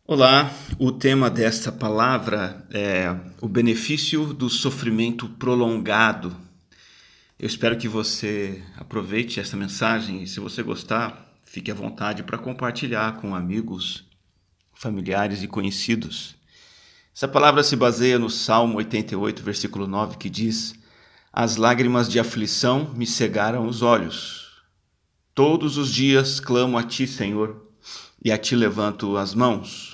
Olá, o tema desta palavra é o benefício do sofrimento prolongado. Eu espero que você aproveite essa mensagem e, se você gostar, fique à vontade para compartilhar com amigos, familiares e conhecidos. Essa palavra se baseia no Salmo 88, versículo 9, que diz: As lágrimas de aflição me cegaram os olhos. Todos os dias clamo a ti, Senhor, e a ti levanto as mãos.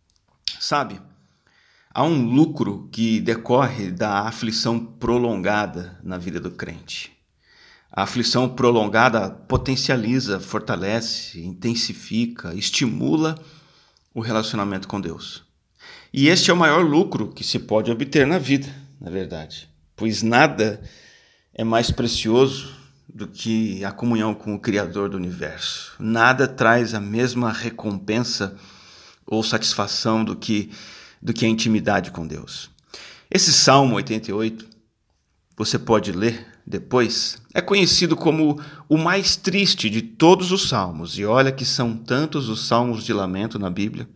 Sabe, há um lucro que decorre da aflição prolongada na vida do crente. A aflição prolongada potencializa, fortalece, intensifica, estimula o relacionamento com Deus. E este é o maior lucro que se pode obter na vida, na verdade, pois nada é mais precioso do que a comunhão com o Criador do universo. Nada traz a mesma recompensa ou satisfação do que a intimidade com Deus. Esse Salmo 88, você pode ler depois, é conhecido como o mais triste de todos os salmos. E olha que são tantos os salmos de lamento na Bíblia.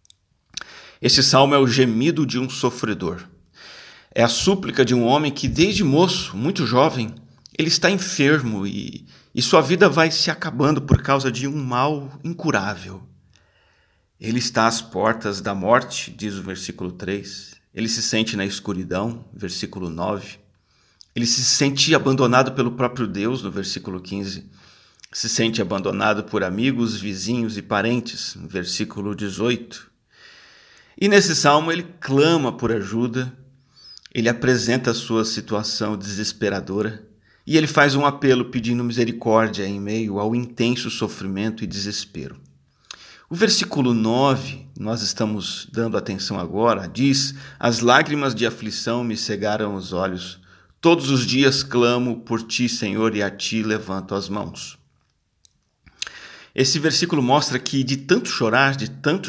Esse salmo é o gemido de um sofredor. É a súplica de um homem que, desde moço, muito jovem, ele está enfermo e sua vida vai se acabando por causa de um mal incurável. Ele está às portas da morte, diz o versículo 3. Ele se sente na escuridão, versículo 9. Ele se sente abandonado pelo próprio Deus, no versículo 15. Se sente abandonado por amigos, vizinhos e parentes, no versículo 18. E nesse salmo ele clama por ajuda, ele apresenta a sua situação desesperadora e ele faz um apelo pedindo misericórdia em meio ao intenso sofrimento e desespero. O versículo 9, nós estamos dando atenção agora, diz: As lágrimas de aflição me cegaram os olhos. Todos os dias clamo por ti, Senhor, e a ti levanto as mãos. Esse versículo mostra que de tanto chorar,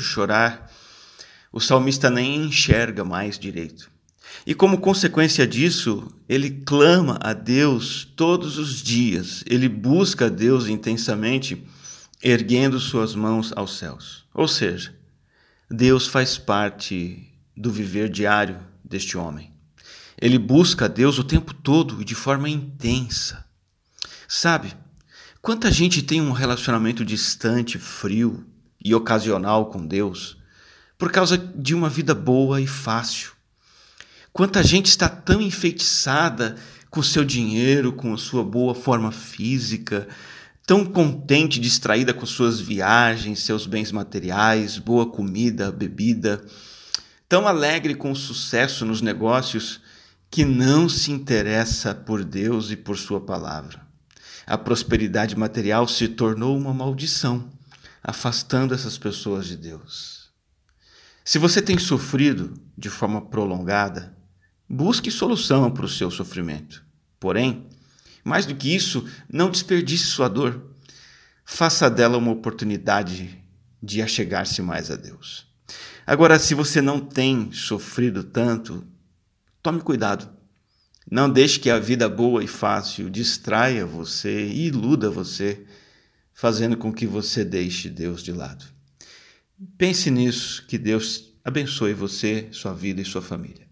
o salmista nem enxerga mais direito. E como consequência disso, ele clama a Deus todos os dias. Ele busca a Deus intensamente, erguendo suas mãos aos céus. Ou seja, Deus faz parte do viver diário deste homem. Ele busca a Deus o tempo todo e de forma intensa. Sabe, quanta gente tem um relacionamento distante, frio e ocasional com Deus por causa de uma vida boa e fácil. Quanta gente está tão enfeitiçada com seu dinheiro, com a sua boa forma física, tão contente, distraída com suas viagens, seus bens materiais, boa comida, bebida, tão alegre com o sucesso nos negócios, que não se interessa por Deus e por sua palavra. A prosperidade material se tornou uma maldição, afastando essas pessoas de Deus. Se você tem sofrido de forma prolongada, busque solução para o seu sofrimento. Porém, mais do que isso, não desperdice sua dor. Faça dela uma oportunidade de achegar-se mais a Deus. Agora, se você não tem sofrido tanto, tome cuidado. Não deixe que a vida boa e fácil distraia você e iluda você, fazendo com que você deixe Deus de lado. Pense nisso, que Deus abençoe você, sua vida e sua família.